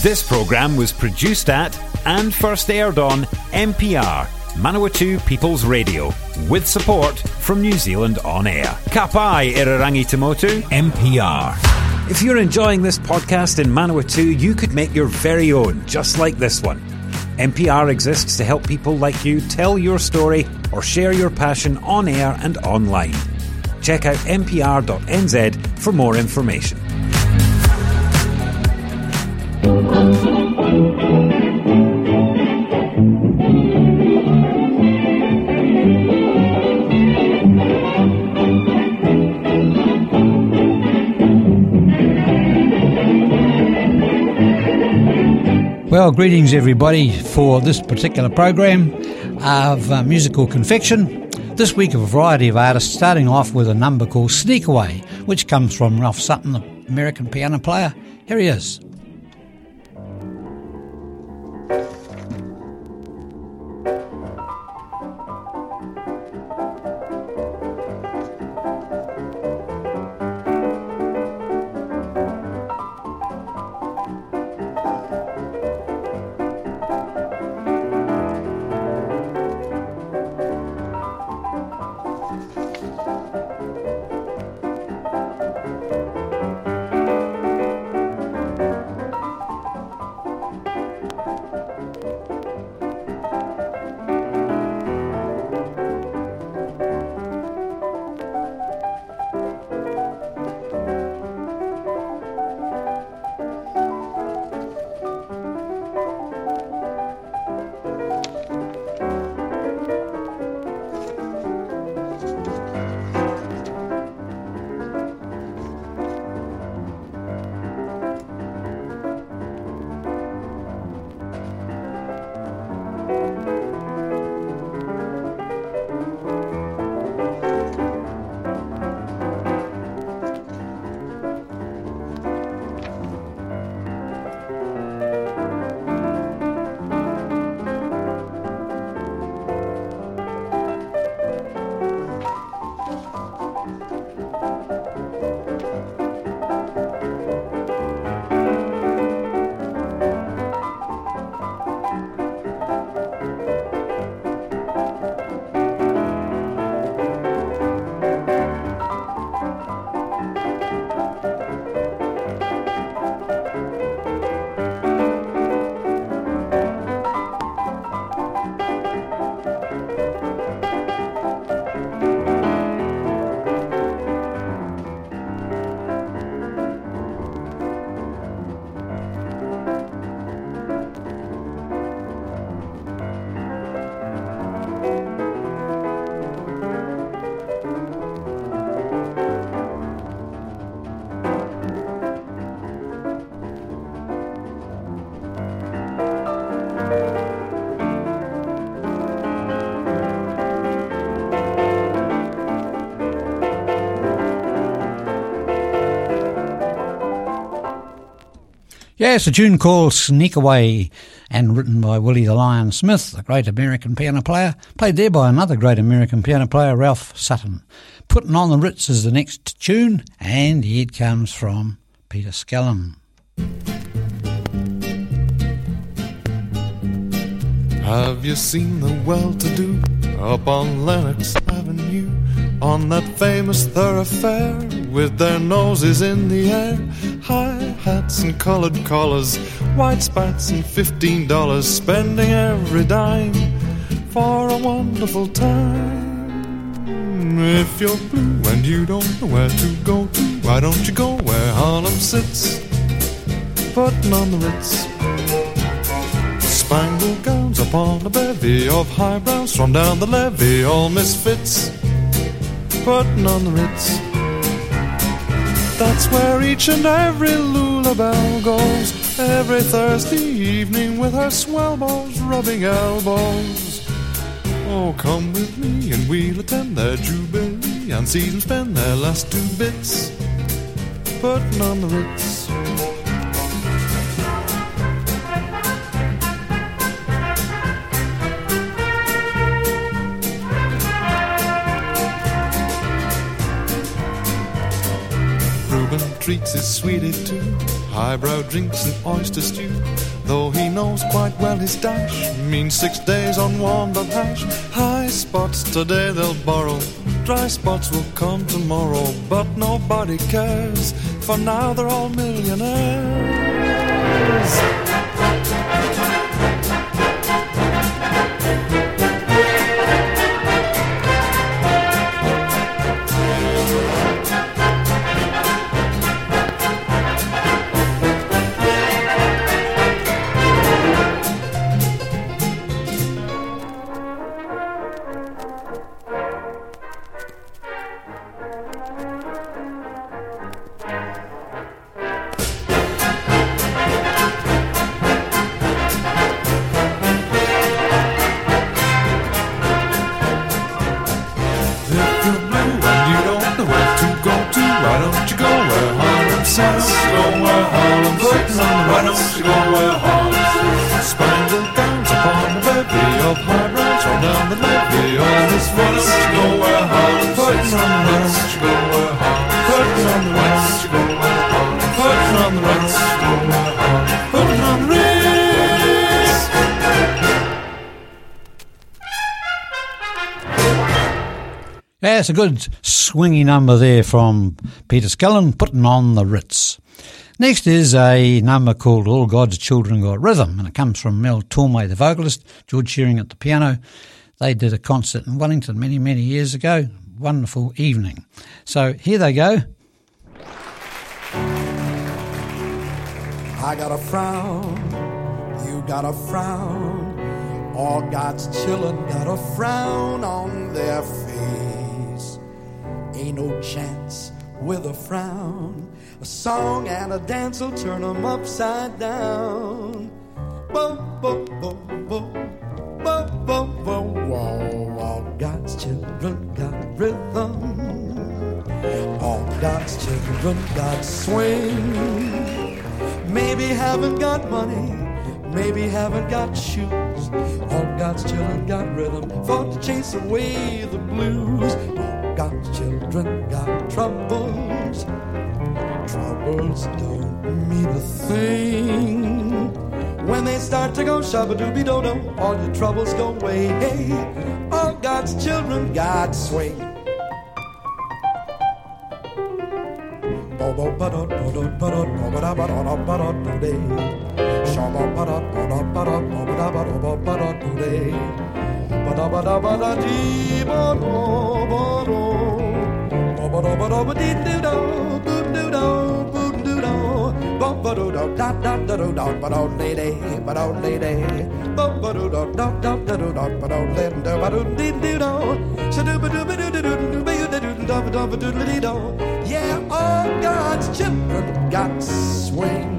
This programme was produced at and first aired on MPR, Manawatu People's Radio, with support from New Zealand On Air. Ka pai Irarangi Tamotu, MPR. If you're enjoying this podcast in Manawatu, you could make your very own, just like this one. NPR exists to help people like you tell your story or share your passion on air and online. Check out npr.nz for more information. Well, greetings everybody for this particular program of Musical Confection. This week a variety of artists, starting off with a number called Sneak Away, which comes from Ralph Sutton, the American piano player. Here he is. Yes, a tune called Sneak Away, and written by Willie the Lion Smith, the great American piano player, played there by another great American piano player, Ralph Sutton. Putting on the Ritz is the next tune, and here it comes from Peter Scallon. Have you seen the well-to-do up on Lenox Avenue, on that famous thoroughfare, with their noses in the air, high hats and coloured collars, white spats and $15, spending every dime for a wonderful time? If you're blue and you don't know where to go to, why don't you go where Harlem sits, putting on the Ritz? Spangled gowns upon a bevy of highbrows from down the levee, all misfits, putting on the Ritz. That's where each and every Lulabelle goes every Thursday evening with her swell bows rubbing elbows. Oh, come with me and we'll attend their jubilee and see them spend their last 2 bits, putting on the Ritz. Reuben treats his sweetie too, highbrow drinks and oyster stew. Though he knows quite well his dash means 6 days on warmed-up hash. High spots today they'll borrow, dry spots will come tomorrow. But nobody cares, for now they're all millionaires. Yeah, it's a good swingy number there from Peter Skellern, Putting on the Ritz. Next is a number called All God's Children Got Rhythm, and it comes from Mel Tormé, the vocalist, George Shearing at the piano. They did a concert in Wellington many, many years ago. Wonderful evening. So here they go. I got a frown, you got a frown, all God's children got a frown on their face. Ain't no chance with a frown. A song and a dance will turn them upside down. Boom, boom, boom, boom, boom, boom, boom. Whoa, all God's children got rhythm. All God's children got swing. Maybe haven't got money, maybe haven't got shoes. All God's children got rhythm for to chase away the blues. All God's children got troubles. Troubles don't mean a thing. When they start to go shabba-dooby-do-do, all your troubles go away. Hey, all God's children got swing. Yeah, all God's children got swing.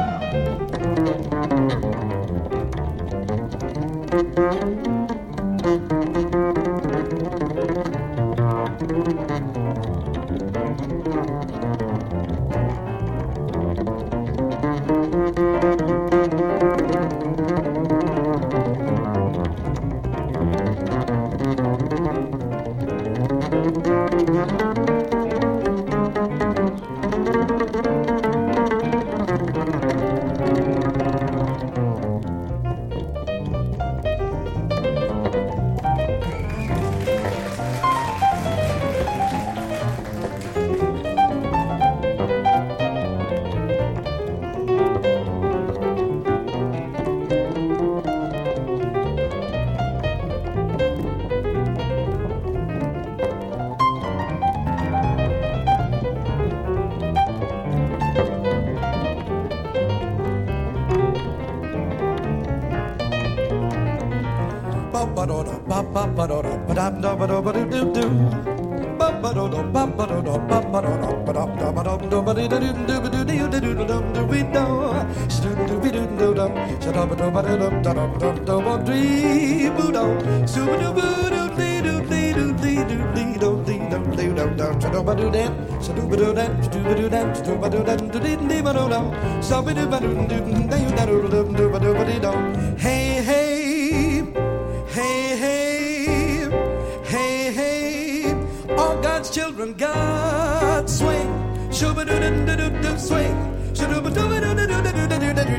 Hey, hey, hey, hey, hey, hey, all God's children got swing, shoo-ba-doo-doo-doo-doo, swing, shoo-ba-doo-doo-doo.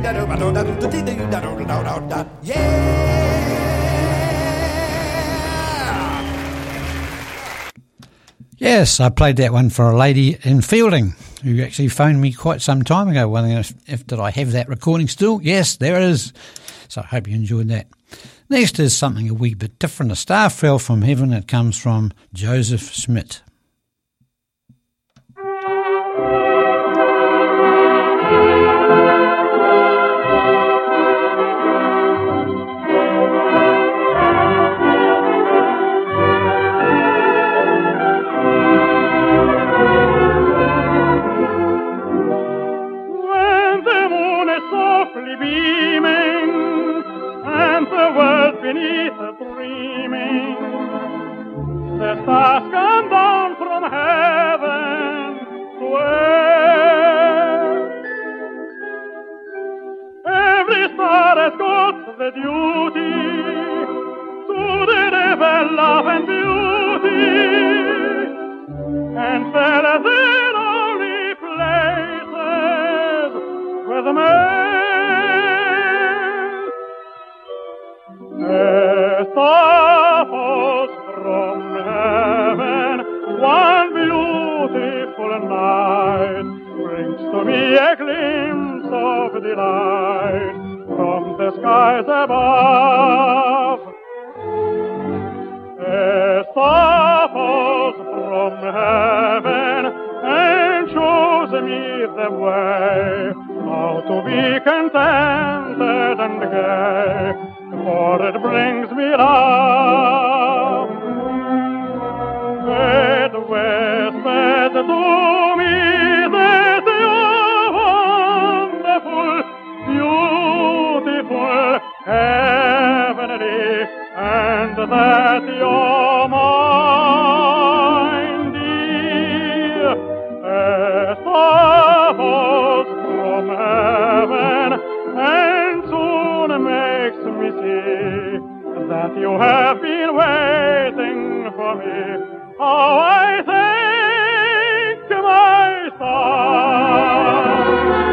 Yes, I played that one for a lady in Fielding who actually phoned me quite some time ago, wondering if did I have that recording still. Yes, there it is. So I hope you enjoyed that. Next is something a wee bit different. A Star Fell from Heaven. It comes from Joseph Schmidt. Beneath a dreaming, the stars come down from heaven to earth. Every star has got the duty to deliver love and beauty, and fell in only places where the men. A star falls from heaven one beautiful night, brings to me a glimpse of delight from the skies above. A star falls from heaven and shows me the way how to be contented and gay, for it brings me love. It whispers to me that you're wonderful, beautiful, heavenly, and that you're mine, dear. A star falls from heaven and soon makes me see that you have been waiting for me. How I thank my stars.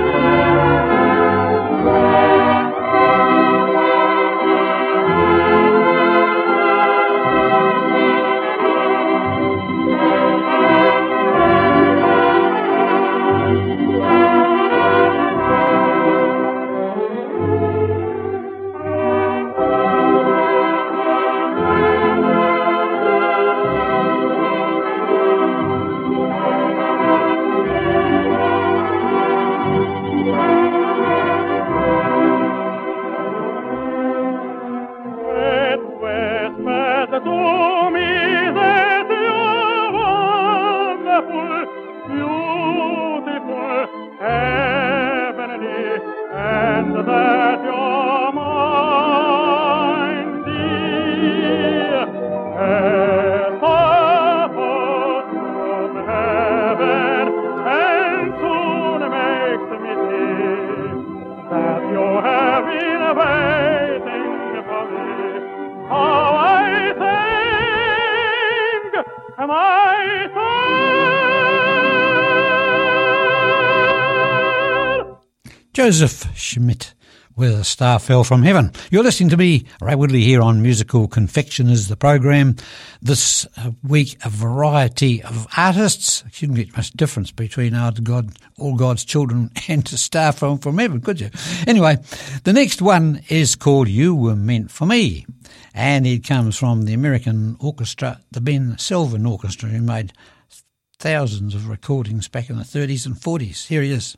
Joseph Schmidt with A Star Fell from Heaven. You're listening to me, Ray Woodley, here on Musical Confectioners, the program. This week, a variety of artists. You shouldn't get much difference between All God's Children and A Star Fell from Heaven, could you? Anyway, the next one is called You Were Meant for Me, and it comes from the American orchestra, the Ben Selvin Orchestra, who made thousands of recordings back in the 30s and 40s. Here he is.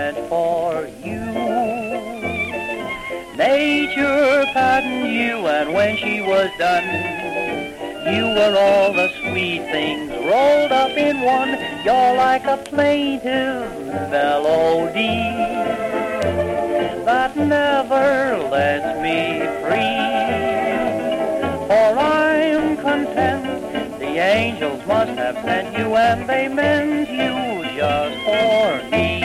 meant for you. Nature patterned you, and when she was done, you were all the sweet things rolled up in one. You're like a plaintive melody that never lets me free. For I'm content the angels must have sent you, and they meant you just for me.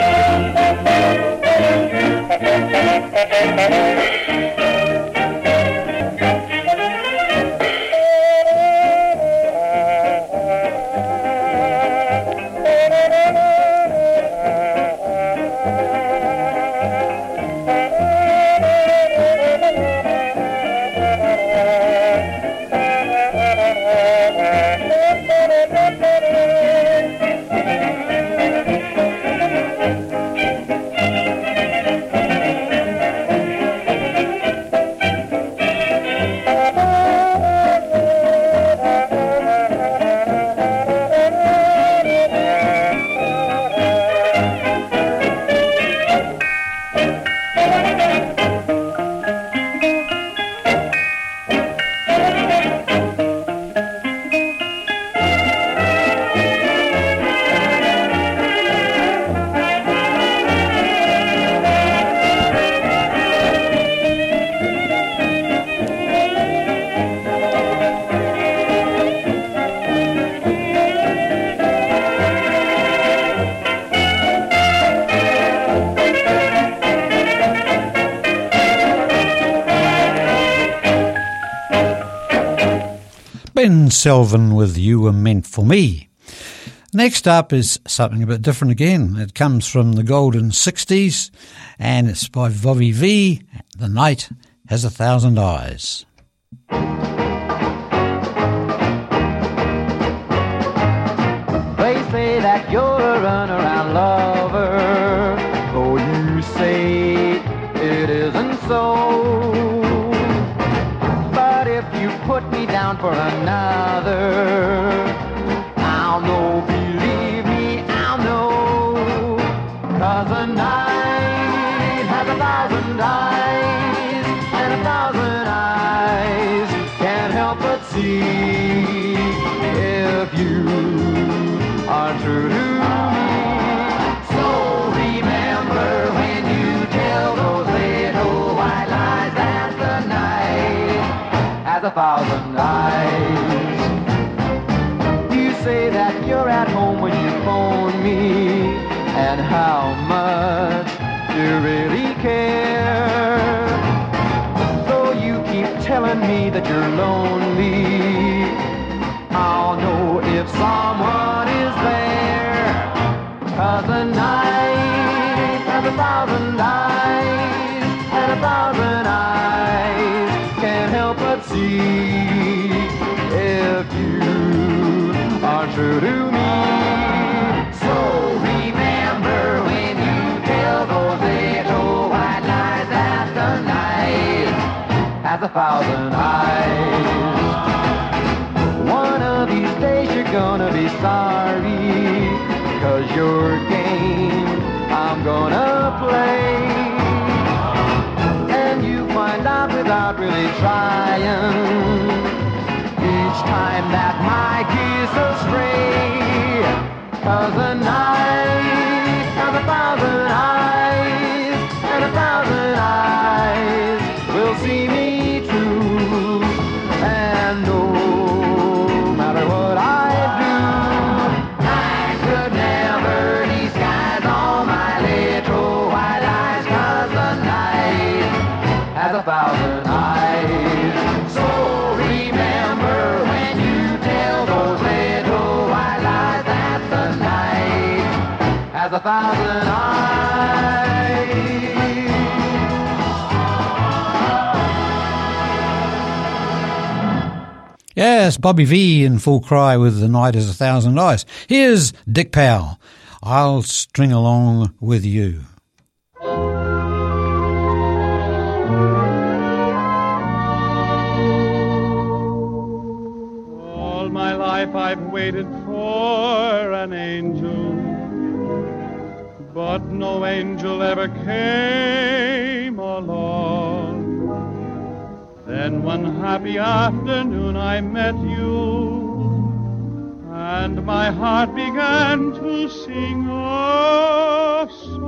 Ben Selvin with You Were Meant For Me. Next up is something a bit different again. It comes from the golden 60s and it's by Bobby V. The Night Has 1,000 Eyes. They say that you're a runaround lover, though you say it isn't so. But if you put me down for another, I'll know, believe me, I'll know. 'Cause the night has 1,000 eyes, and 1,000 eyes can't help but see if you are true to me. So remember when you tell those little white lies that the night has 1,000 eyes. You say that you're at home when you phone me, and how much you really care. Though you keep telling me that you're lonely, I'll know if someone is there. 'Cause the night has 1,000 eyes, and 1,000 eyes can't help but see if you are true to me. So remember when you tell those little white lies that the night has 1,000 eyes. One of these days you're gonna be sorry, 'cause your game I'm gonna play, and you find out without really trying each time that my gears astray. 'Cause the night has 1,000 eyes, and 1,000 eyes will see me true, and no matter what I do, I could never disguise all my little white eyes. 'Cause the night has 1,000 eyes. So remember when you tell those little white lies that the night has 1,000 eyes. Yes, Bobby V in full cry with The Night Has 1,000 Eyes. Here's Dick Powell, I'll String Along With You. All my life I've waited for an angel, but but no angel ever came along. Then one happy afternoon I met you, and my heart began to sing a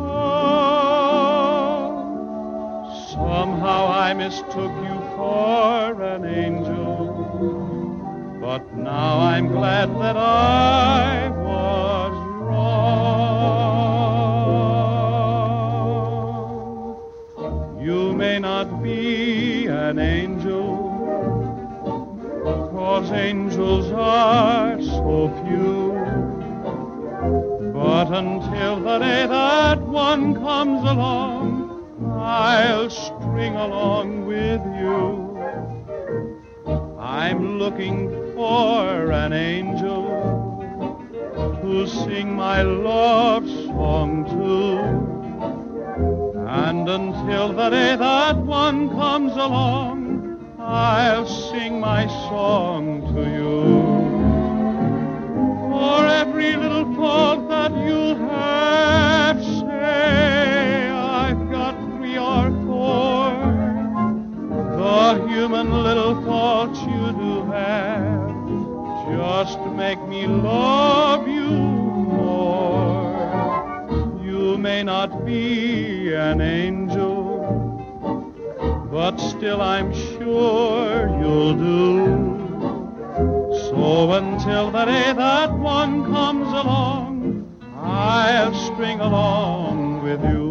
song. Somehow I mistook you for an angel, but now I'm glad that I was wrong. You may not be an angel, 'cause angels are so few, but until the day that one comes along, I'll string along with you. I'm looking for an angel to sing my love song to, and until the day that one comes along, I'll sing my song to you. For every little fault that you have, say I've got 3 or 4. The human little faults you do have just make me love you more. You may not be an angel, but still I'm sure you'll do. So until the day that one comes along, I'll string along with you.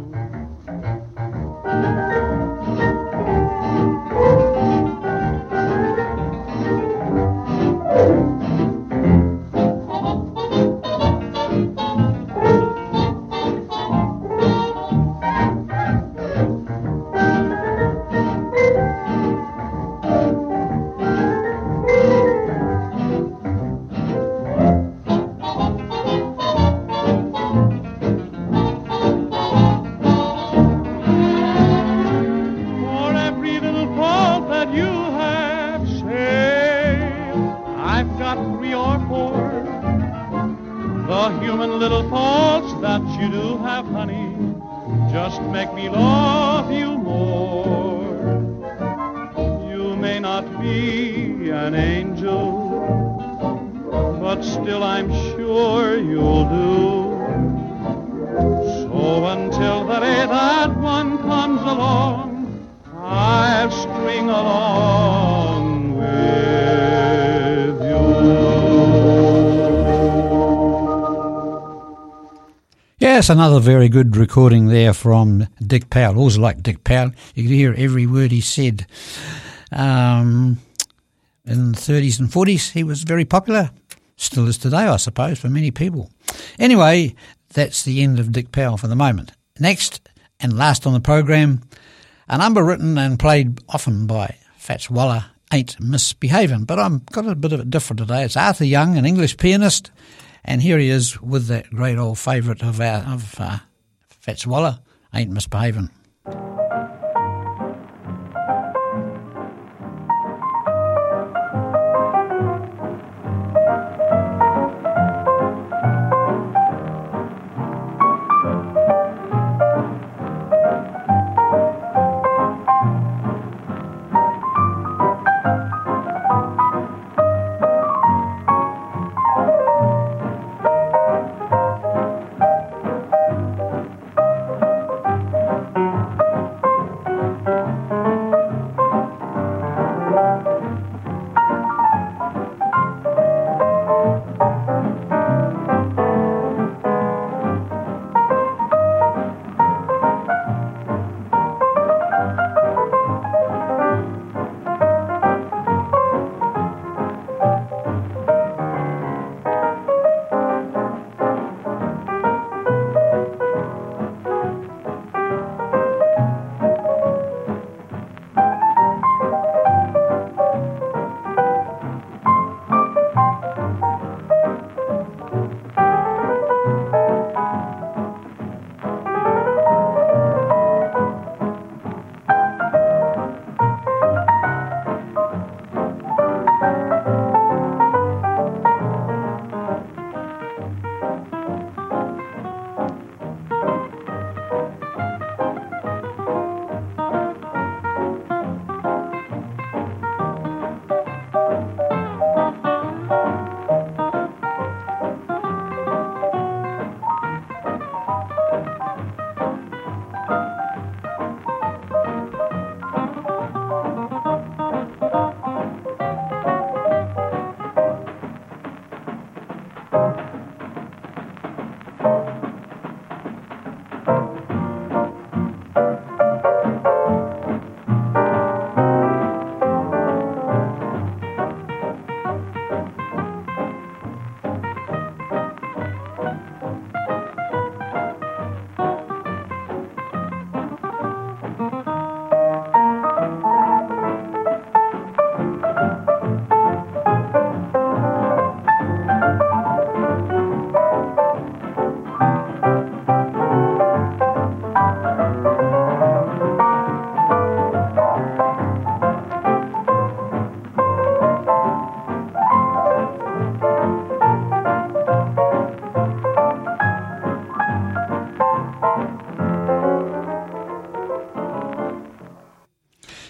Just make me love you more. You may not be an angel, but still I'm sure you'll do. So until the day that one comes along, I'll string along with you. Yes, another very good recording there from Dick Powell. Always like Dick Powell. You could hear every word he said. In the 30s and 40s, he was very popular. Still is today, I suppose, for many people. Anyway, that's the end of Dick Powell for the moment. Next, and last on the program, a number written and played often by Fats Waller, Ain't Misbehavin'. But I've got a bit of it different today. It's Arthur Young, an English pianist, and here he is with that great old favourite of Fats Waller, Ain't Misbehavin'.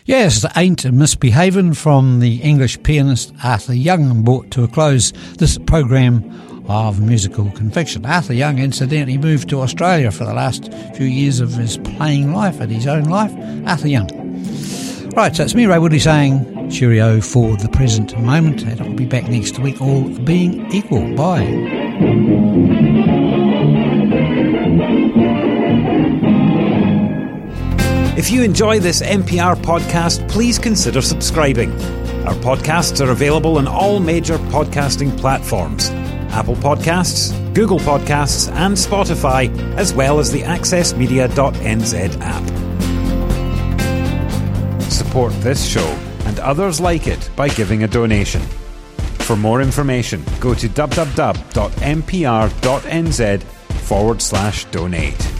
Yes, Ain't Misbehavin' from the English pianist Arthur Young brought to a close this program of Musical Confection. Arthur Young incidentally moved to Australia for the last few years of his playing life, at his own life. Arthur Young. Right, so it's me, Ray Woodley, saying cheerio for the present moment, and I'll be back next week, all being equal. Bye. If you enjoy this MPR podcast, please consider subscribing. Our podcasts are available on all major podcasting platforms: Apple Podcasts, Google Podcasts and Spotify, as well as the accessmedia.nz app. Support this show and others like it by giving a donation. For more information, go to www.mpr.nz/donate.